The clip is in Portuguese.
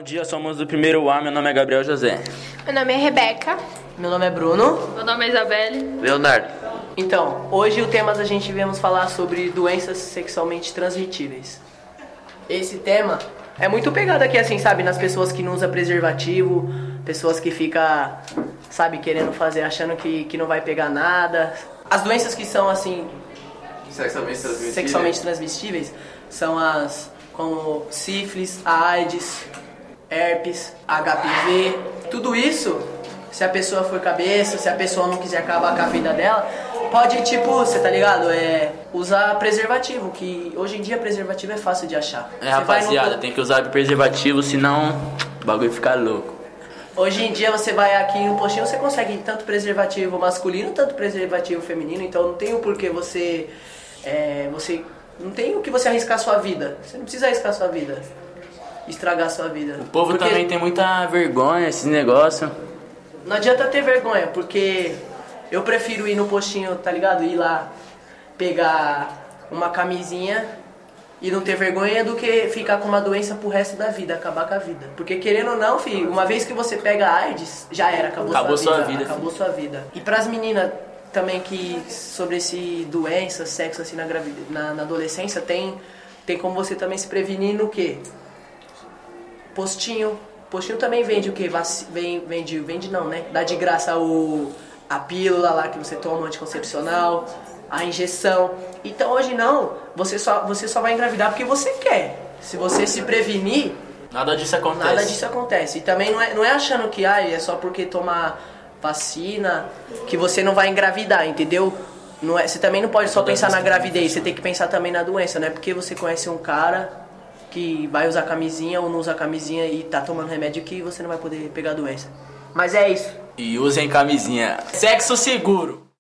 dia, somos do primeiro A, meu nome é Gabriel José. Meu nome é Rebeca. Meu nome é Bruno. Meu nome é Isabelle. Leonardo. Então, hoje o tema da gente viemos falar sobre doenças sexualmente transmitíveis. Esse tema é muito pegado aqui, assim, sabe, nas pessoas que não usam preservativo, pessoas que ficam, sabe, querendo fazer, achando que não vai pegar nada. As doenças que são, assim, sexualmente transmissíveis são as como sífilis, a AIDS, herpes, HPV. Tudo isso, se a pessoa for cabeça, se a pessoa não quiser acabar com a vida dela, pode, tipo, você tá ligado? Usar preservativo, que hoje em dia preservativo é fácil de achar. Rapaziada, tem que usar preservativo, senão o bagulho fica louco. Hoje em dia você vai aqui no postinho, você consegue tanto preservativo masculino, tanto preservativo feminino, então não tem o porquê você não tem o que você arriscar a sua vida. Você não precisa arriscar a sua vida, estragar a sua vida. O povo também tem muita vergonha, esses negócios. Não adianta ter vergonha, porque eu prefiro ir no postinho, tá ligado? Ir lá, pegar uma camisinha e não ter vergonha do que ficar com uma doença pro resto da vida, acabar com a vida. Porque querendo ou não, filho, uma vez que você pega a AIDS, já era, acabou sua vida. E pras meninas também que sobre esse doença, sexo assim na adolescência, tem como você também se prevenir no quê? Postinho também vende o quê? Vende não, né? Dá de graça a pílula lá que você toma, anticoncepcional, a injeção. Então hoje não, você só vai engravidar porque você quer. Se você se prevenir, nada disso acontece. E também não é achando que é só porque tomar vacina que você não vai engravidar, entendeu? Você também não pode só pensar na gravidez, você tem que pensar também na doença, não é porque você conhece um cara que vai usar camisinha ou não usa camisinha e tá tomando remédio que você não vai poder pegar a doença. Mas é isso. E usem camisinha. Sexo seguro.